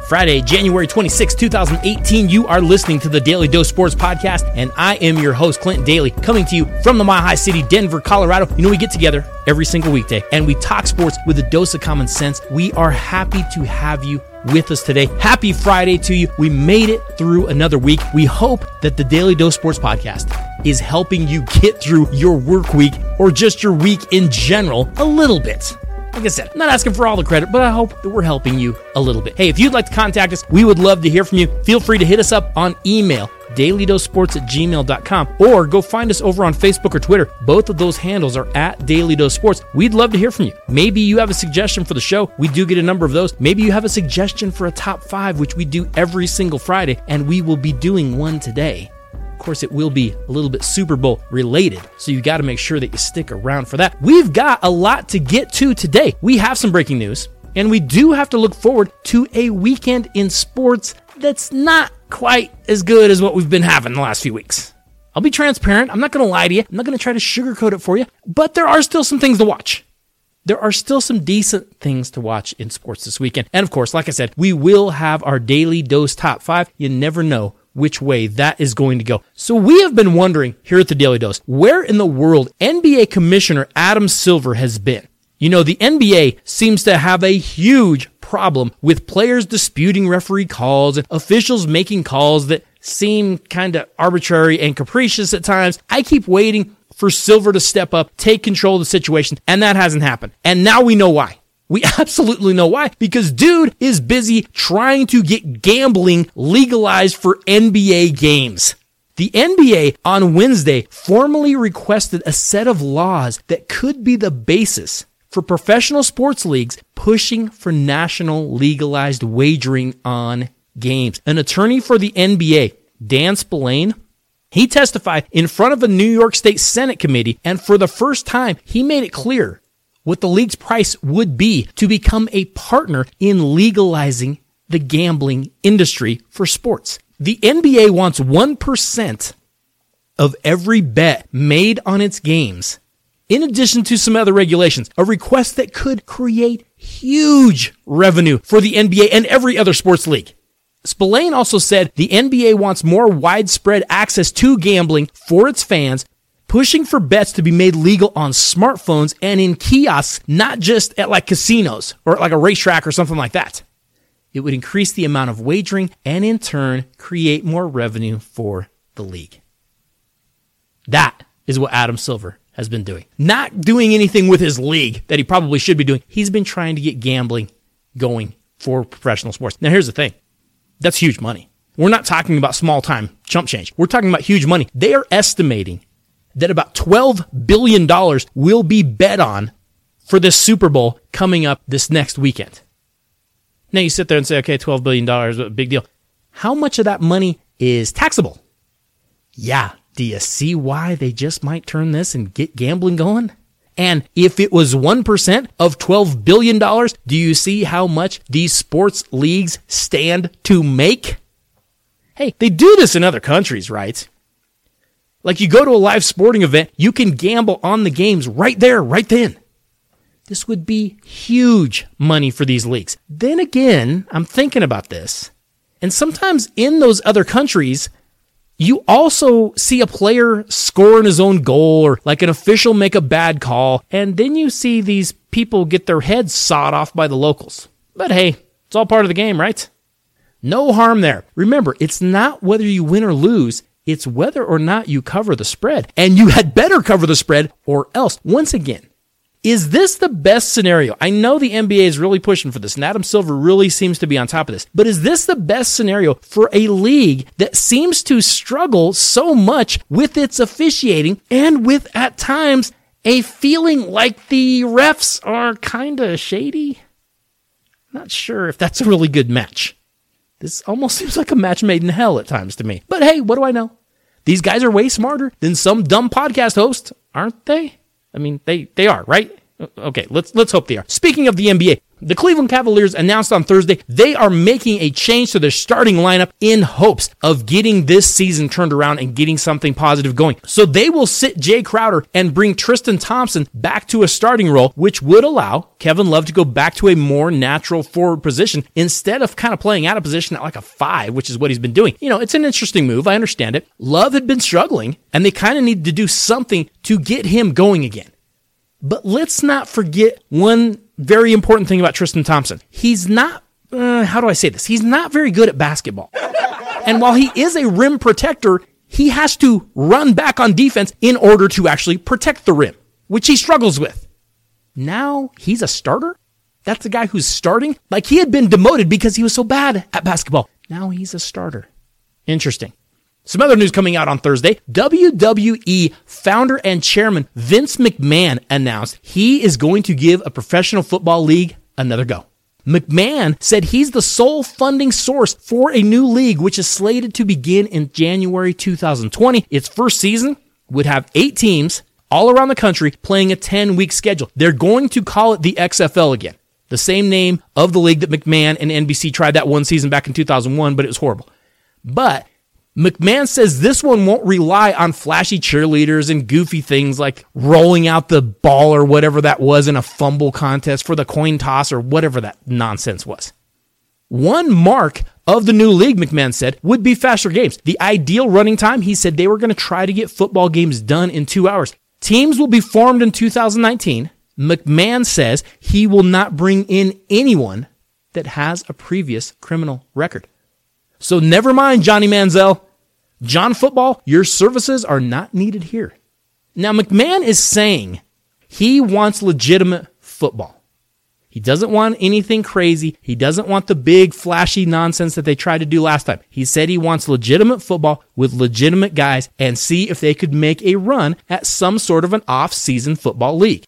Friday, January 26, 2018. You are listening to the Daily Dose Sports Podcast, and I am your host, Clinton Daly, coming to you from the Mile High City, Denver, Colorado. You know, we get together every single weekday, and we talk sports with a dose of common sense. We are happy to have you with us today. Happy Friday to you. We made it through another week. We hope that the Daily Dose Sports Podcast is helping you get through your work week or just your week in general a little bit. Like I said, I'm not asking for all the credit, but I hope that we're helping you a little bit. Hey, if you'd like to contact us, we would love to hear from you. Feel free to hit us up on email, dailydosesports@gmail.com, or go find us over on Facebook or Twitter. Both of those handles are at Daily Dose Sports. We'd love to hear from you. Maybe you have a suggestion for the show. We do get a number of those. Maybe you have a suggestion for a top 5, which we do every single Friday, and we will be doing one today. Of course, it will be a little bit Super Bowl related, so you got to make sure that you stick around for that. We've got a lot to get to today. We have some breaking news, and we do have to look forward to a weekend in sports that's not quite as good as what we've been having the last few weeks. I'll be transparent. I'm not going to lie to you. I'm not going to try to sugarcoat it for you, but there are still some things to watch. There are still some decent things to watch in sports this weekend. And of course, like I said, we will have our Daily Dose Top 5. You never know which way that is going to go. So we have been wondering here at the Daily Dose, where in the world NBA Commissioner Adam Silver has been. You know, the NBA seems to have a huge problem with players disputing referee calls and officials making calls that seem kind of arbitrary and capricious at times. I keep waiting for Silver to step up, take control of the situation, and that hasn't happened. And now we know why. We absolutely know why, because dude is busy trying to get gambling legalized for NBA games. The NBA on Wednesday formally requested a set of laws that could be the basis for professional sports leagues pushing for national legalized wagering on games. An attorney for the NBA, Dan Spillane, he testified in front of a New York State Senate committee, and for the first time, he made it clear what the league's price would be to become a partner in legalizing the gambling industry for sports. The NBA wants 1% of every bet made on its games, in addition to some other regulations, a request that could create huge revenue for the NBA and every other sports league. Spillane also said the NBA wants more widespread access to gambling for its fans, pushing for bets to be made legal on smartphones and in kiosks, not just at like casinos or at like a racetrack or something like that. It would increase the amount of wagering and in turn create more revenue for the league. That is what Adam Silver has been doing. Not doing anything with his league that he probably should be doing. He's been trying to get gambling going for professional sports. Now here's the thing. That's huge money. We're not talking about small time chump change. We're talking about huge money. They are estimating that about $12 billion will be bet on for this Super Bowl coming up this next weekend. Now you sit there and say, okay, $12 billion, what a big deal. How much of that money is taxable? Yeah, do you see why they just might turn this and get gambling going? And if it was 1% of $12 billion, do you see how much these sports leagues stand to make? Hey, they do this in other countries, right? Like you go to a live sporting event, you can gamble on the games right there, right then. This would be huge money for these leagues. Then again, I'm thinking about this. And sometimes in those other countries, you also see a player score in his own goal or like an official make a bad call. And then you see these people get their heads sawed off by the locals. But hey, it's all part of the game, right? No harm there. Remember, it's not whether you win or lose. It's whether or not you cover the spread. And you had better cover the spread or else. Once again, is this the best scenario? I know the NBA is really pushing for this, and Adam Silver really seems to be on top of this. But is this the best scenario for a league that seems to struggle so much with its officiating and with, at times, a feeling like the refs are kind of shady? Not sure if that's a really good match. This almost seems like a match made in hell at times to me. But hey, what do I know? These guys are way smarter than some dumb podcast host, aren't they? I mean, they are, right? Okay, let's hope they are. Speaking of the NBA, The Cleveland Cavaliers announced on Thursday they are making a change to their starting lineup in hopes of getting this season turned around and getting something positive going. So they will sit Jay Crowder and bring Tristan Thompson back to a starting role, which would allow Kevin Love to go back to a more natural forward position instead of kind of playing out of position at like a 5, which is what he's been doing. It's an interesting move. I understand it. Love had been struggling, and they kind of needed to do something to get him going again. But let's not forget one very important thing about Tristan Thompson. He's not, how do I say this? He's not very good at basketball. And while he is a rim protector, he has to run back on defense in order to actually protect the rim, which he struggles with. Now he's a starter? That's the guy who's starting? Like he had been demoted because he was so bad at basketball. Now he's a starter. Interesting. Some other news coming out on Thursday. WWE founder and chairman Vince McMahon announced he is going to give a professional football league another go. McMahon said he's the sole funding source for a new league, which is slated to begin in January 2020. Its first season would have 8 teams all around the country playing a 10-week schedule. They're going to call it the XFL again, the same name of the league that McMahon and NBC tried that one season back in 2001, but it was horrible. But McMahon says this one won't rely on flashy cheerleaders and goofy things like rolling out the ball or whatever that was in a fumble contest for the coin toss or whatever that nonsense was. One mark of the new league, McMahon said, would be faster games. The ideal running time, he said they were going to try to get football games done in 2 hours. Teams will be formed in 2019. McMahon says he will not bring in anyone that has a previous criminal record. So never mind, Johnny Manziel. John Football, your services are not needed here. Now, McMahon is saying he wants legitimate football. He doesn't want anything crazy. He doesn't want the big, flashy nonsense that they tried to do last time. He said he wants legitimate football with legitimate guys and see if they could make a run at some sort of an off-season football league.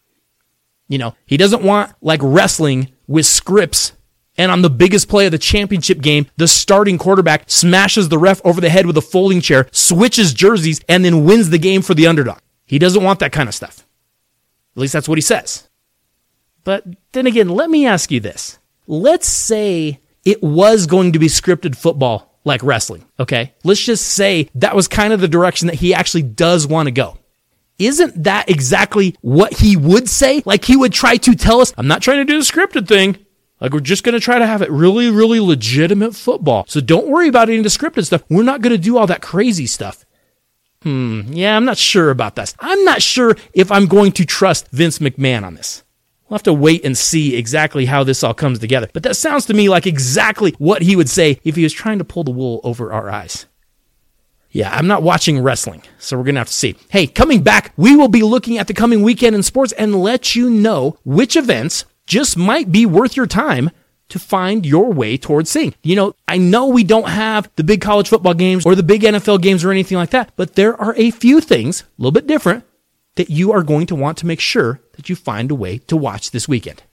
He doesn't want like wrestling with scripts. And on the biggest play of the championship game, the starting quarterback smashes the ref over the head with a folding chair, switches jerseys, and then wins the game for the underdog. He doesn't want that kind of stuff. At least that's what he says. But then again, let me ask you this. Let's say it was going to be scripted football like wrestling, okay? Let's just say that was kind of the direction that he actually does want to go. Isn't that exactly what he would say? Like he would try to tell us, I'm not trying to do the scripted thing. Like, we're just going to try to have it really, really legitimate football. So don't worry about any of the scripted stuff. We're not going to do all that crazy stuff. Yeah, I'm not sure about that. I'm not sure if I'm going to trust Vince McMahon on this. We'll have to wait and see exactly how this all comes together. But that sounds to me like exactly what he would say if he was trying to pull the wool over our eyes. Yeah, I'm not watching wrestling, so we're going to have to see. Hey, coming back, we will be looking at the coming weekend in sports and let you know which events just might be worth your time to find your way towards seeing. I know we don't have the big college football games or the big NFL games or anything like that, but there are a few things, a little bit different, that you are going to want to make sure that you find a way to watch this weekend.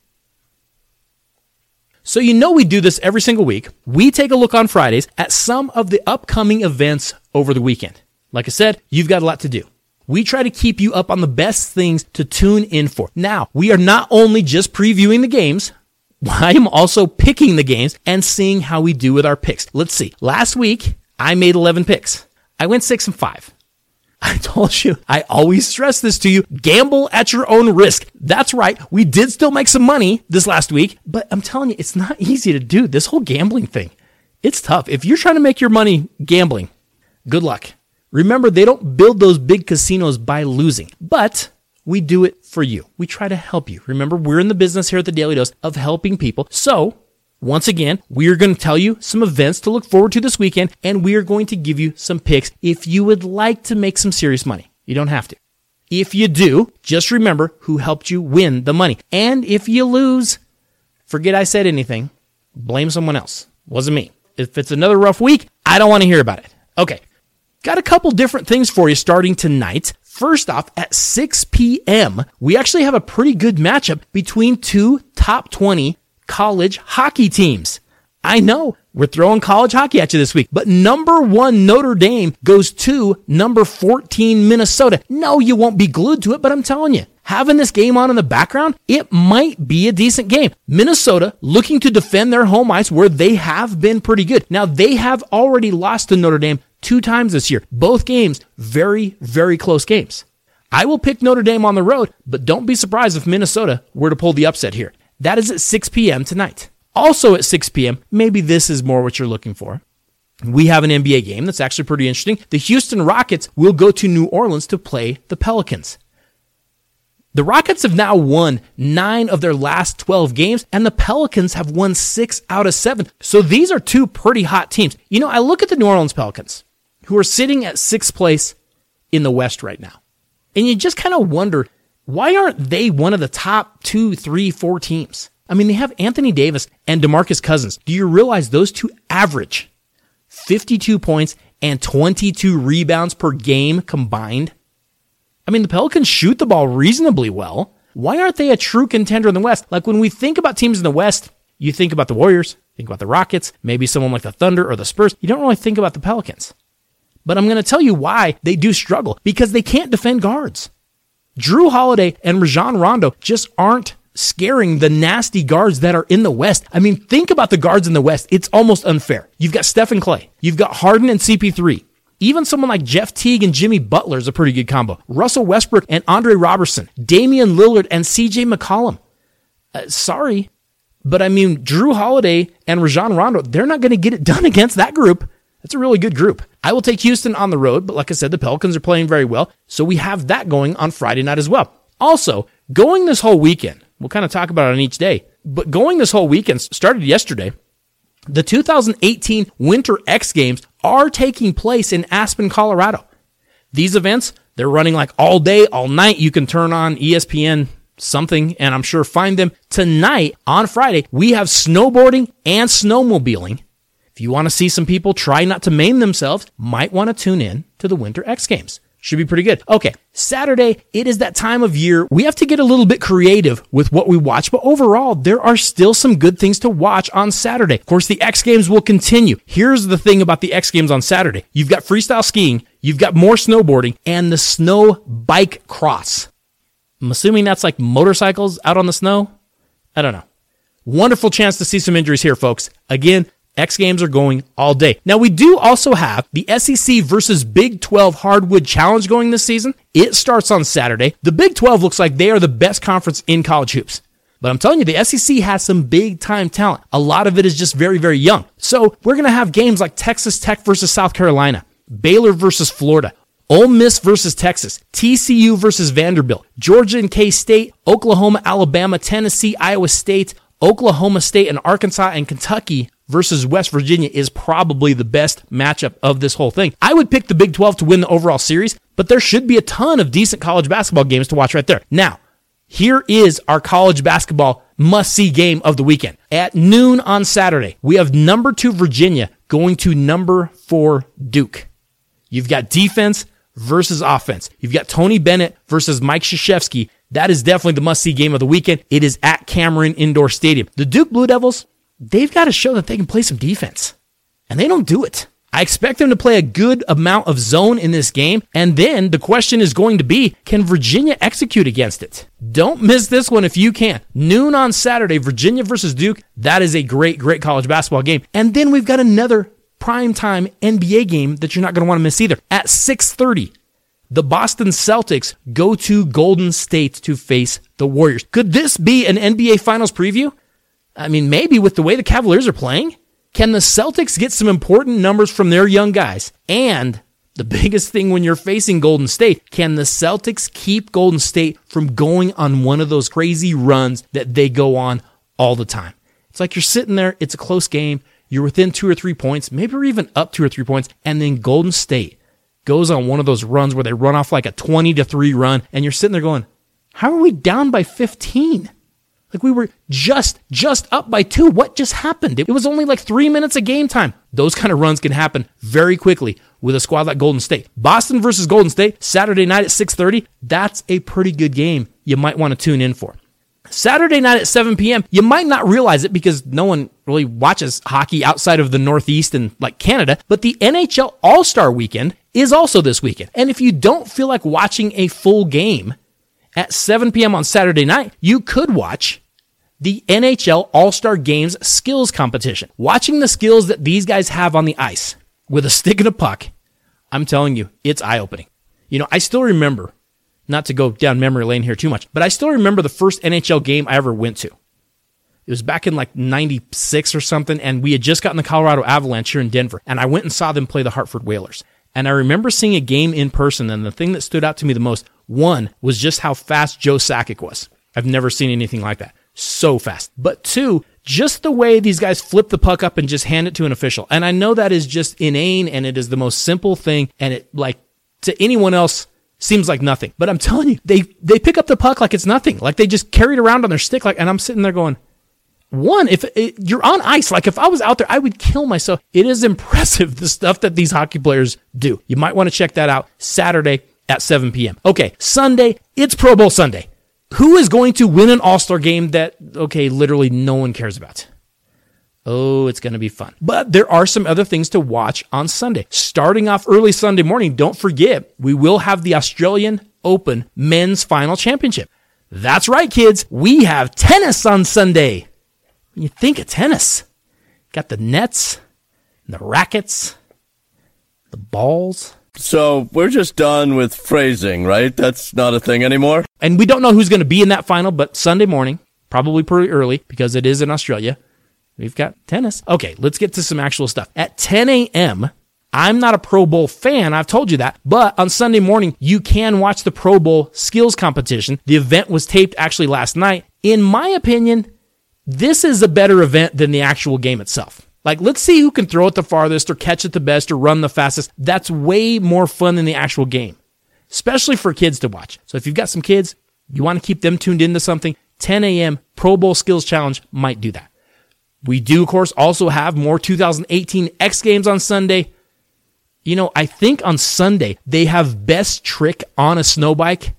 So we do this every single week. We take a look on Fridays at some of the upcoming events over the weekend. Like I said, you've got a lot to do. We try to keep you up on the best things to tune in for. Now, we are not only just previewing the games, I am also picking the games and seeing how we do with our picks. Let's see. Last week, I made 11 picks. I went 6-5. I told you, I always stress this to you, gamble at your own risk. That's right. We did still make some money this last week, but I'm telling you, it's not easy to do. This whole gambling thing, it's tough. If you're trying to make your money gambling, good luck. Remember, they don't build those big casinos by losing, but we do it for you. We try to help you. Remember, we're in the business here at the Daily Dose of helping people. So, once again, we are going to tell you some events to look forward to this weekend, and we are going to give you some picks if you would like to make some serious money. You don't have to. If you do, just remember who helped you win the money. And if you lose, forget I said anything. Blame someone else. Wasn't me. If it's another rough week, I don't want to hear about it. Okay. Got a couple different things for you starting tonight. First off, at 6 p.m., we actually have a pretty good matchup between two top 20 college hockey teams. I know, we're throwing college hockey at you this week, but number 1 Notre Dame goes to number 14 Minnesota. No, you won't be glued to it, but I'm telling you, having this game on in the background, it might be a decent game. Minnesota looking to defend their home ice where they have been pretty good. Now, they have already lost to Notre Dame 2 times this year. Both games, very, very close games. I will pick Notre Dame on the road, but don't be surprised if Minnesota were to pull the upset here. That is at 6 p.m. tonight. Also at 6 p.m., maybe this is more what you're looking for. We have an NBA game that's actually pretty interesting. The Houston Rockets will go to New Orleans to play the Pelicans. The Rockets have now won 9 of their last 12 games, and the Pelicans have won 6 out of 7. So these are 2 pretty hot teams. You know, I look at the New Orleans Pelicans, who are sitting at 6th place in the West right now. And you just kind of wonder, why aren't they one of the top 2, 3, 4 teams? I mean, they have Anthony Davis and DeMarcus Cousins. Do you realize those 2 average 52 points and 22 rebounds per game combined? I mean, the Pelicans shoot the ball reasonably well. Why aren't they a true contender in the West? Like when we think about teams in the West, you think about the Warriors, think about the Rockets, maybe someone like the Thunder or the Spurs. You don't really think about the Pelicans. But I'm going to tell you why they do struggle, because they can't defend guards. Drew Holiday and Rajon Rondo just aren't scaring the nasty guards that are in the West. I mean, think about the guards in the West. It's almost unfair. You've got Stephen Clay. You've got Harden and CP3. Even someone like Jeff Teague and Jimmy Butler is a pretty good combo. Russell Westbrook and Andre Robertson. Damian Lillard and CJ McCollum. Sorry, but I mean, Drew Holiday and Rajon Rondo, they're not going to get it done against that group. That's a really good group. I will take Houston on the road, but like I said, the Pelicans are playing very well, so we have that going on Friday night as well. Also, going this whole weekend, we'll kind of talk about it on each day, but going this whole weekend started yesterday. The 2018 Winter X Games are taking place in Aspen, Colorado. These events, they're running like all day, all night. You can turn on ESPN something, and I'm sure find them. Tonight, on Friday, we have snowboarding and snowmobiling. If you want to see some people try not to maim themselves, might want to tune in to the Winter X Games. Should be pretty good. Okay, Saturday, it is that time of year. We have to get a little bit creative with what we watch, but overall, there are still some good things to watch on Saturday. Of course, the X Games will continue. Here's the thing about the X Games on Saturday. You've got freestyle skiing, you've got more snowboarding, and the snow bike cross. I'm assuming that's like motorcycles out on the snow? I don't know. Wonderful chance to see some injuries here, folks. Again, X Games are going all day. Now, we do also have the SEC versus Big 12 Hardwood Challenge going this season. It starts on Saturday. The Big 12 looks like they are the best conference in college hoops. But I'm telling you, the SEC has some big-time talent. A lot of it is just very, very young. So we're going to have games like Texas Tech versus South Carolina, Baylor versus Florida, Ole Miss versus Texas, TCU versus Vanderbilt, Georgia and K-State, Oklahoma, Alabama, Tennessee, Iowa State, Oklahoma State, and Arkansas and Kentucky versus West Virginia is probably the best matchup of this whole thing. I would pick the Big 12 to win the overall series, but there should be a ton of decent college basketball games to watch right there. Now, here is our college basketball must-see game of the weekend. At noon on Saturday, we have number 2 Virginia going to number 4 Duke. You've got defense versus offense. You've got Tony Bennett versus Mike Krzyzewski. That is definitely the must-see game of the weekend. It is at Cameron Indoor Stadium. The Duke Blue Devils, they've got to show that they can play some defense, and they don't do it. I expect them to play a good amount of zone in this game, and then the question is going to be, can Virginia execute against it? Don't miss this one if you can. Noon on Saturday, Virginia versus Duke. That is a great, great college basketball game. And then we've got another primetime NBA game that you're not going to want to miss either. At 6:30, the Boston Celtics go to Golden State to face the Warriors. Could this be an NBA Finals preview? I mean, maybe with the way the Cavaliers are playing. Can the Celtics get some important numbers from their young guys? And the biggest thing when you're facing Golden State, can the Celtics keep Golden State from going on one of those crazy runs that they go on all the time? It's like you're sitting there, it's a close game, you're within 2 or 3 points, maybe you're even up 2 or 3 points, and then Golden State goes on one of those runs where they run off like a 20-3 run, and you're sitting there going, how are we down by 15? Like we were just up by 2. What just happened? It was only like 3 minutes of game time. Those kind of runs can happen very quickly with a squad like Golden State. Boston versus Golden State, Saturday night at 6:30. That's a pretty good game you might want to tune in for. Saturday night at 7 p.m., you might not realize it because no one really watches hockey outside of the Northeast and like Canada, but the NHL All-Star Weekend is also this weekend. And if you don't feel like watching a full game, At 7 p.m. on Saturday night, you could watch the NHL All-Star Games skills competition. Watching the skills that these guys have on the ice with a stick and a puck, I'm telling you, it's eye-opening. I still remember, not to go down memory lane here too much, but I still remember the first NHL game I ever went to. It was back in like 96 or something, and we had just gotten the Colorado Avalanche here in Denver, and I went and saw them play the Hartford Whalers. And I remember seeing a game in person, and the thing that stood out to me the most, one, was just how fast Joe Sakic was. I've never seen anything like that. So fast. But two, just the way these guys flip the puck up and just hand it to an official. And I know that is just inane, and it is the most simple thing, and it, like, to anyone else, seems like nothing. But I'm telling you, they pick up the puck like it's nothing. Like they just carry it around on their stick, and I'm sitting there going, one, if you're on ice, like if I was out there, I would kill myself. It is impressive, the stuff that these hockey players do. You might want to check that out Saturday at 7 p.m. Okay, Sunday, it's Pro Bowl Sunday. Who is going to win an All-Star game that, literally no one cares about? Oh, it's going to be fun. But there are some other things to watch on Sunday. Starting off early Sunday morning, don't forget, we will have the Australian Open Men's Final Championship. That's right, kids. We have tennis on Sunday. When you think of tennis, got the nets, the rackets, the balls. So we're just done with phrasing, right? That's not a thing anymore? And we don't know who's going to be in that final, but Sunday morning, probably pretty early because it is in Australia, we've got tennis. Okay, let's get to some actual stuff. At 10 a.m., I'm not a Pro Bowl fan, I've told you that, but on Sunday morning, you can watch the Pro Bowl skills competition. The event was taped actually last night. In my opinion, this is a better event than the actual game itself. Like, let's see who can throw it the farthest or catch it the best or run the fastest. That's way more fun than the actual game, especially for kids to watch. So if you've got some kids, you want to keep them tuned into something, 10 a.m. Pro Bowl Skills Challenge might do that. We do, of course, also have more 2018 X Games on Sunday. I think on Sunday, they have best trick on a snow bike.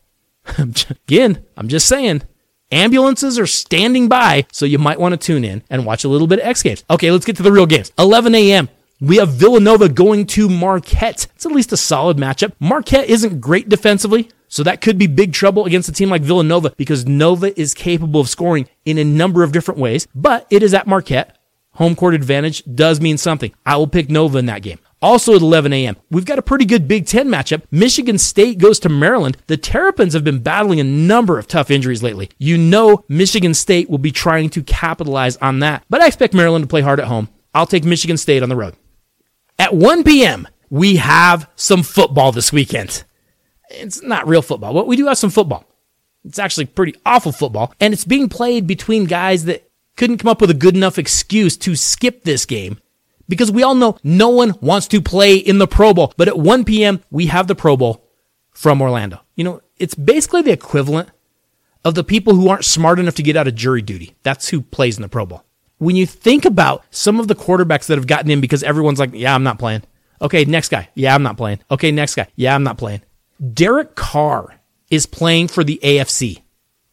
Again, I'm just saying. Ambulances are standing by, so you might want to tune in and watch a little bit of X Games. Okay, let's get to the real games. 11 a.m., we have Villanova going to Marquette. It's at least a solid matchup. Marquette isn't great defensively, so that could be big trouble against a team like Villanova because Nova is capable of scoring in a number of different ways, but it is at Marquette. Home court advantage does mean something. I will pick Nova in that game. Also at 11 a.m., we've got a pretty good Big Ten matchup. Michigan State goes to Maryland. The Terrapins have been battling a number of tough injuries lately. Michigan State will be trying to capitalize on that. But I expect Maryland to play hard at home. I'll take Michigan State on the road. At 1 p.m., we have some football this weekend. It's not real football, but we do have some football. It's actually pretty awful football, and it's being played between guys that couldn't come up with a good enough excuse to skip this game. Because we all know no one wants to play in the Pro Bowl. But at 1 p.m., we have the Pro Bowl from Orlando. It's basically the equivalent of the people who aren't smart enough to get out of jury duty. That's who plays in the Pro Bowl. When you think about some of the quarterbacks that have gotten in because everyone's like, yeah, I'm not playing. Okay, next guy. Yeah, I'm not playing. Okay, next guy. Yeah, I'm not playing. Derek Carr is playing for the AFC.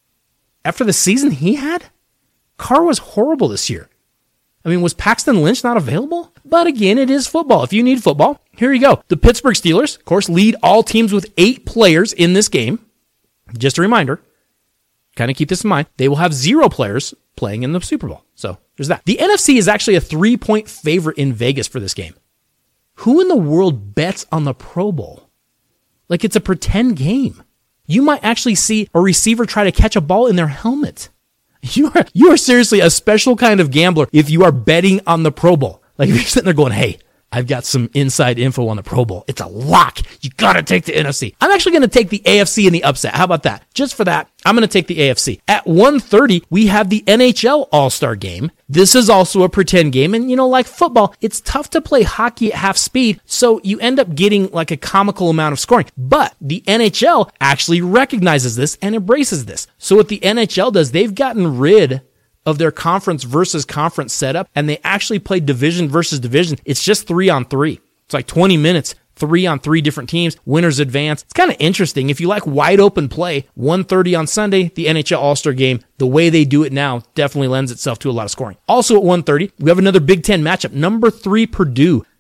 After the season he had, Carr was horrible this year. Was Paxton Lynch not available? But again, it is football. If you need football, here you go. The Pittsburgh Steelers, of course, lead all teams with 8 players in this game. Just a reminder, kind of keep this in mind, they will have 0 players playing in the Super Bowl. So there's that. The NFC is actually a 3-point favorite in Vegas for this game. Who in the world bets on the Pro Bowl? Like it's a pretend game. You might actually see a receiver try to catch a ball in their helmet. You are seriously a special kind of gambler if you are betting on the Pro Bowl. Like if you're sitting there going, hey, I've got some inside info on the Pro Bowl. It's a lock. You got to take the NFC. I'm actually going to take the AFC in the upset. How about that? Just for that, I'm going to take the AFC. At 1:30, we have the NHL All-Star Game. This is also a pretend game. And, like football, it's tough to play hockey at half speed, so you end up getting like a comical amount of scoring. But the NHL actually recognizes this and embraces this. So what the NHL does, they've gotten rid of their conference versus conference setup, and they actually play division versus division. It's just 3-on-3. It's like 20 minutes, 3-on-3 different teams, winners advance. It's kind of interesting. If you like wide open play, 1:30 on Sunday, the NHL All-Star Game, the way they do it now definitely lends itself to a lot of scoring. Also at 1:30, we have another Big Ten matchup. Number 3 Purdue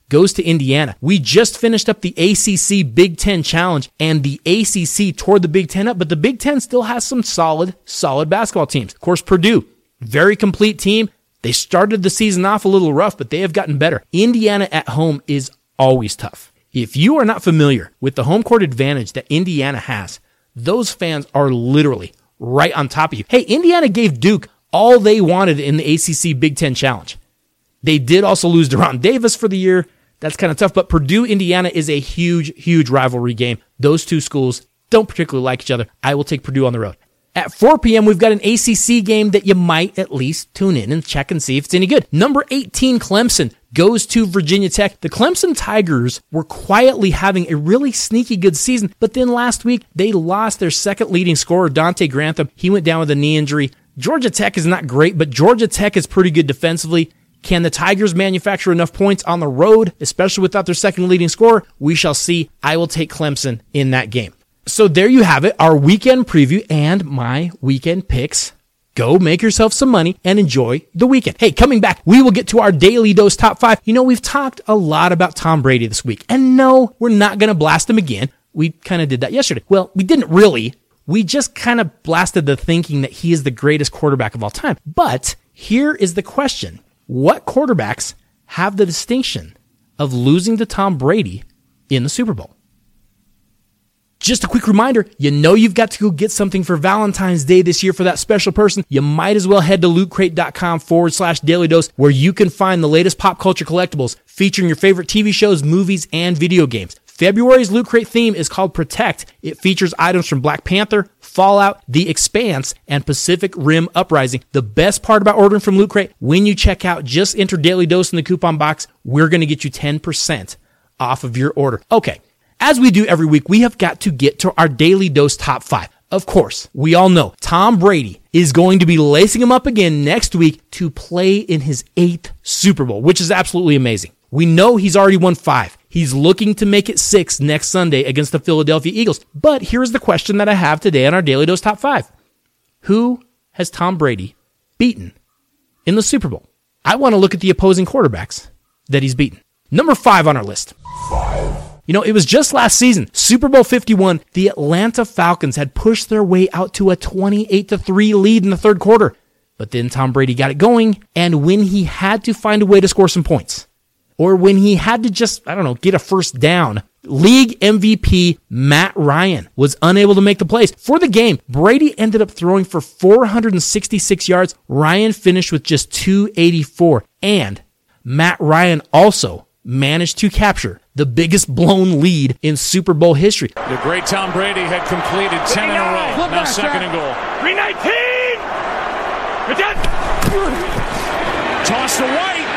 goes to Indiana. We just finished up the ACC Big Ten Challenge, and the ACC tore the Big Ten up, but the Big Ten still has some solid basketball teams. Of course, Purdue, very complete team. They started the season off a little rough, but they have gotten better. Indiana at home is always tough. If you are not familiar with the home court advantage that Indiana has, those fans are literally right on top of you. Hey, Indiana gave Duke all they wanted in the ACC Big Ten Challenge. They did also lose De'Ron Davis for the year. That's kind of tough, but Purdue-Indiana is a huge rivalry game. Those two schools don't particularly like each other. I will take Purdue on the road. At 4 p.m., we've got an ACC game that you might at least tune in and check and see if it's any good. Number 18, Clemson, goes to Virginia Tech. The Clemson Tigers were quietly having a really sneaky good season, but then last week, they lost their second leading scorer, Dante Grantham. He went down with a knee injury. Georgia Tech is not great, but Georgia Tech is pretty good defensively. Can the Tigers manufacture enough points on the road, especially without their second leading scorer? We shall see. I will take Clemson in that game. So there you have it, our weekend preview and my weekend picks. Go make yourself some money and enjoy the weekend. Hey, coming back, we will get to our Daily Dose Top 5. You know, we've talked a lot about Tom Brady this week. And no, we're not going to blast him again. We kind of did that yesterday. Well, we didn't really. We just kind of blasted the thinking that he is the greatest quarterback of all time. But here is the question. What quarterbacks have the distinction of losing to Tom Brady in the Super Bowl? Just a quick reminder, you know you've got to go get something for Valentine's Day this year for that special person. You might as well head to lootcrate.com/Daily Dose, where you can find the latest pop culture collectibles featuring your favorite TV shows, movies, and video games. February's Loot Crate theme is called Protect. It features items from Black Panther, Fallout, The Expanse, and Pacific Rim Uprising. The best part about ordering from Loot Crate, when you check out, just enter Daily Dose in the coupon box. We're going to get you 10% off of your order. Okay. As we do every week, we have got to get to our Daily Dose Top 5. Of course, we all know Tom Brady is going to be lacing him up again next week to play in his 8th Super Bowl, which is absolutely amazing. We know he's already won 5. He's looking to make it 6 next Sunday against the Philadelphia Eagles. But here's the question that I have today on our Daily Dose Top 5. Who has Tom Brady beaten in the Super Bowl? I want to look at the opposing quarterbacks that he's beaten. Number 5 on our list. You know, it was just last season, Super Bowl 51, the Atlanta Falcons had pushed their way out to a 28-3 lead in the third quarter. But then Tom Brady got it going, and when he had to find a way to score some points, or when he had to just, get a first down, league MVP Matt Ryan was unable to make the plays. For the game, Brady ended up throwing for 466 yards. Ryan finished with just 284. And Matt Ryan also managed to capture the biggest blown lead in Super Bowl history. The great Tom Brady had completed 10 in a row. Now second and goal. 319! Toss to White.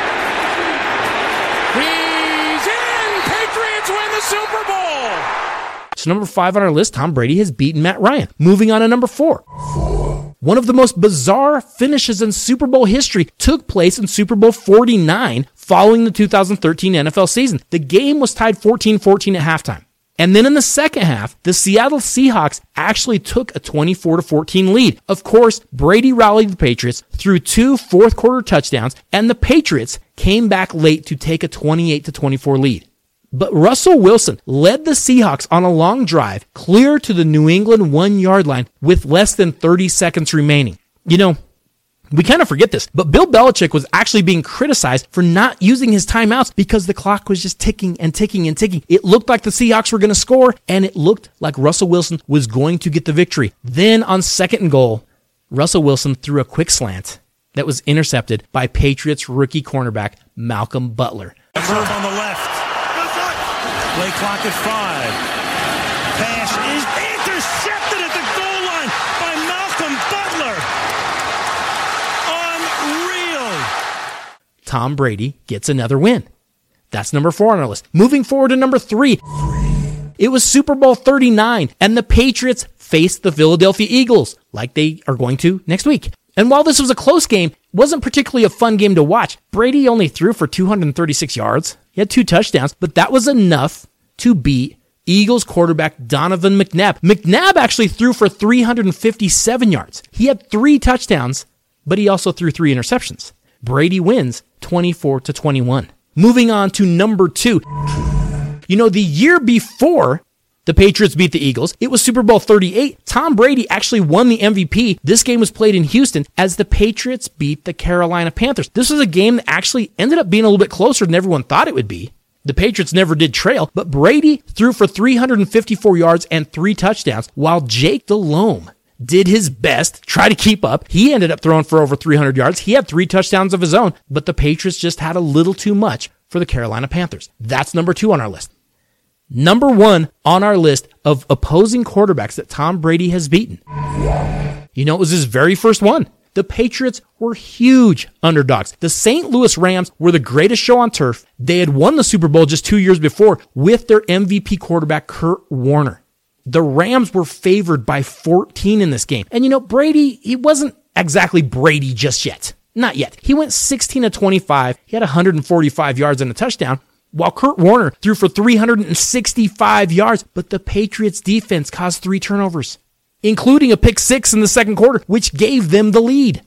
He's in! Patriots win the Super Bowl! So number 5 on our list, Tom Brady has beaten Matt Ryan. Moving on to number 4. One of the most bizarre finishes in Super Bowl history took place in Super Bowl 49 following the 2013 NFL season. The game was tied 14-14 at halftime. And then in the second half, the Seattle Seahawks actually took a 24-14 lead. Of course, Brady rallied the Patriots through 2 fourth-quarter touchdowns, and the Patriots came back late to take a 28-24 lead. But Russell Wilson led the Seahawks on a long drive clear to the New England 1-yard line with less than 30 seconds remaining. You know, we kind of forget this, but Bill Belichick was actually being criticized for not using his timeouts because the clock was just ticking and ticking and ticking. It looked like the Seahawks were going to score, and it looked like Russell Wilson was going to get the victory. Then on second and goal, Russell Wilson threw a quick slant that was intercepted by Patriots rookie cornerback Malcolm Butler. On the left. Play clock at 5. Pass is intercepted at the goal line by Malcolm Butler. Unreal. Tom Brady gets another win. That's number 4 on our list. Moving forward to number 3. It was Super Bowl 39, and the Patriots faced the Philadelphia Eagles, like they are going to next week. And while this was a close game, it wasn't particularly a fun game to watch. Brady only threw for 236 yards. He had 2 touchdowns, but that was enough to beat Eagles quarterback Donovan McNabb. McNabb actually threw for 357 yards. He had 3 touchdowns, but he also threw 3 interceptions. Brady wins 24-21. Moving on to number 2. You know, the year before the Patriots beat the Eagles, it was Super Bowl 38. Tom Brady actually won the MVP. This game was played in Houston as the Patriots beat the Carolina Panthers. This was a game that actually ended up being a little bit closer than everyone thought it would be. The Patriots never did trail, but Brady threw for 354 yards and 3 touchdowns, while Jake Delhomme did his best, try to keep up. He ended up throwing for over 300 yards. He had 3 touchdowns of his own, but the Patriots just had a little too much for the Carolina Panthers. That's number 2 on our list. Number 1 on our list of opposing quarterbacks that Tom Brady has beaten. You know, it was his very first one. The Patriots were huge underdogs. The St. Louis Rams were the greatest show on turf. They had won the Super Bowl just 2 years before with their MVP quarterback, Kurt Warner. The Rams were favored by 14 in this game. And you know, Brady, he wasn't exactly Brady just yet. Not yet. He went 16 of 25. He had 145 yards and a touchdown, while Kurt Warner threw for 365 yards. But the Patriots defense caused 3 turnovers, including a pick 6 in the second quarter, which gave them the lead.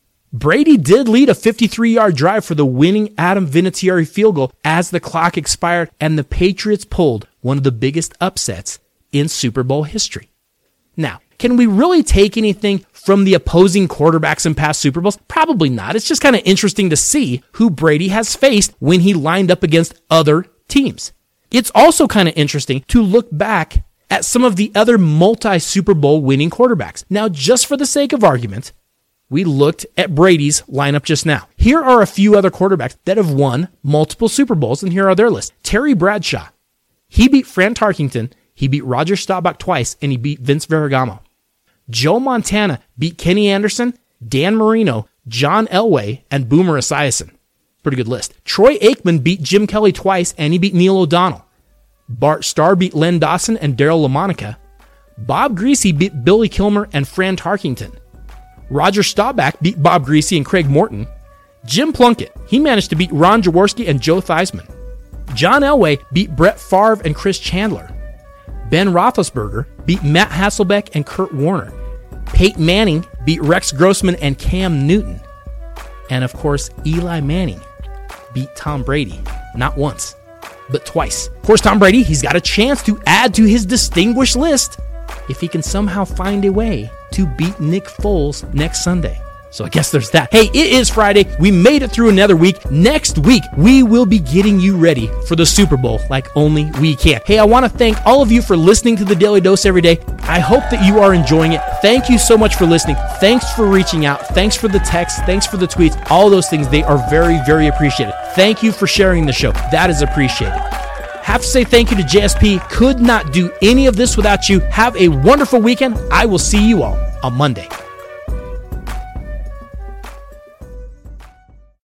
Brady did lead a 53-yard drive for the winning Adam Vinatieri field goal as the clock expired, and the Patriots pulled one of the biggest upsets in Super Bowl history. Now, can we really take anything from the opposing quarterbacks in past Super Bowls? Probably not. It's just kind of interesting to see who Brady has faced when he lined up against other teams. It's also kind of interesting to look back at some of the other multi-Super Bowl winning quarterbacks. Now, just for the sake of argument, we looked at Brady's lineup just now. Here are a few other quarterbacks that have won multiple Super Bowls, and here are their lists. Terry Bradshaw. He beat Fran Tarkenton. He beat Roger Staubach twice, and he beat Vince Ferragamo. Joe Montana beat Kenny Anderson, Dan Marino, John Elway, and Boomer Esiason. Pretty good list. Troy Aikman beat Jim Kelly twice, and he beat Neil O'Donnell. Bart Starr beat Len Dawson and Daryl LaMonica. Bob Greasy beat Billy Kilmer and Fran Tarkenton. Roger Staubach beat Bob Greasy and Craig Morton. Jim Plunkett, he managed to beat Ron Jaworski and Joe Theismann. John Elway beat Brett Favre and Chris Chandler. Ben Roethlisberger beat Matt Hasselbeck and Kurt Warner. Peyton Manning beat Rex Grossman and Cam Newton. And of course, Eli Manning beat Tom Brady, not once, but twice. Of course, Tom Brady, he's got a chance to add to his distinguished list if he can somehow find a way to beat Nick Foles next Sunday. So I guess there's that. Hey, it is Friday. We made it through another week. Next week, we will be getting you ready for the Super Bowl like only we can. Hey, I want to thank all of you for listening to the Daily Dose every day. I hope that you are enjoying it. Thank you so much for listening. Thanks for reaching out. Thanks for the texts. Thanks for the tweets. All those things, they are very, very appreciated. Thank you for sharing the show. That is appreciated. Have to say thank you to JSP. Could not do any of this without you. Have a wonderful weekend. I will see you all on Monday.